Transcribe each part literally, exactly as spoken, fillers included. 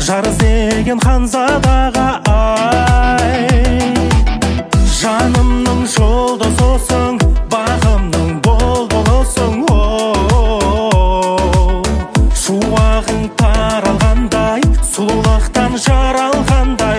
жар іздеген ханзадаға ай, жанымның жолдасысың, бағымның бұлбұлысың. Шуағың таралғандай, сұлулықтан жаралғандай.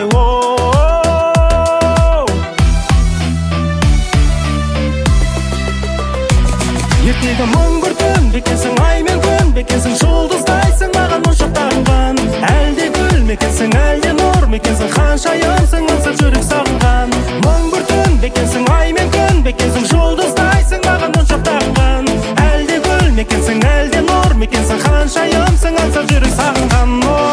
Ертегі мың бір түн бекесің, ай мен күн бекесің, жұлдыздайсың маған мұншақтанған. Әлде гүл мекенсің, әлде нұр мекенсің, ханшайымсың аңсап жүрек сағынған. Мың бір түн бекесің, ай мен күн бекесің, жұлдыздайсың маған мұншақтанған. Әлде гүл мекенсің, әлде нұр мекенсің, ханшайымсың аңсап жүрек сағынған.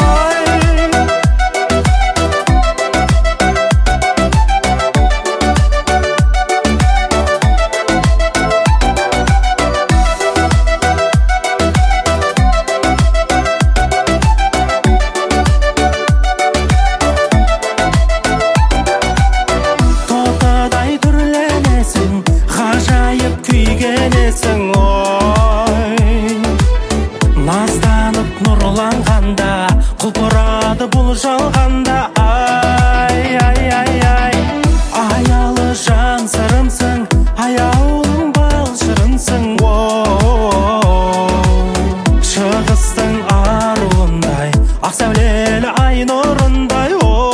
Назданып нұрланғанда, құлпырады бұл жалғанда. Ай, ай, ай, ай, аялы жан сырымсың, аяулым бал шырымсың. Шығыстың аруындай, ақ сәулелі ай нұрындай.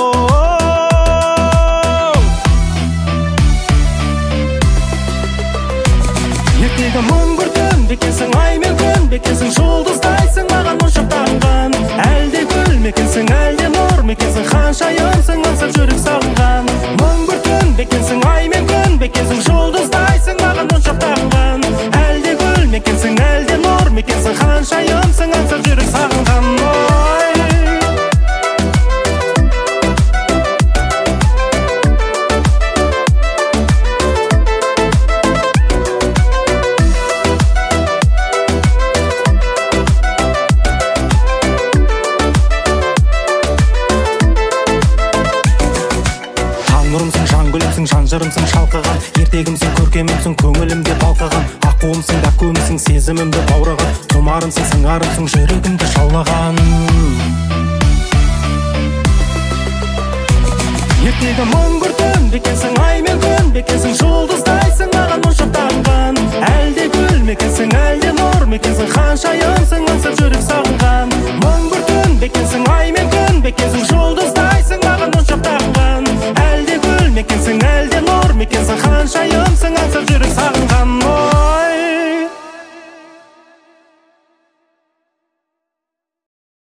Ертегі мың бір түн бекесің, ай мен күн бекесің, жұлдыздайсың маған мұншақтанған. Әлде гүл мекенсің, әлде нұр мекенсің, ханшайымсың аңсап жүрек сағынған. Мың бір түн бекесің, ай мен күн бекесің, жұлдыздайсың маған мұншақтанған. Әлде гүл мекенсің, әлде нұр мекенсің, ханшайымсың аңсап жүрек сағынған. Нұрымсың, жан гүлімсің, жан жырымсың шалқыған. Ертегімсің, көркемімсің, көңілімде балқыған. Аққуымсың, дақуымсың, сезімімді баураған. Тұмарымсың, сыңарымсың, жүрегімді жаулаған. Ертегі мың бір түн бекесің, ай мен күн бекесің, жұлдыздайсың маған мұншақтанған. Әлде гүл мекенсің, әлде нұр мекенсің, ханшайым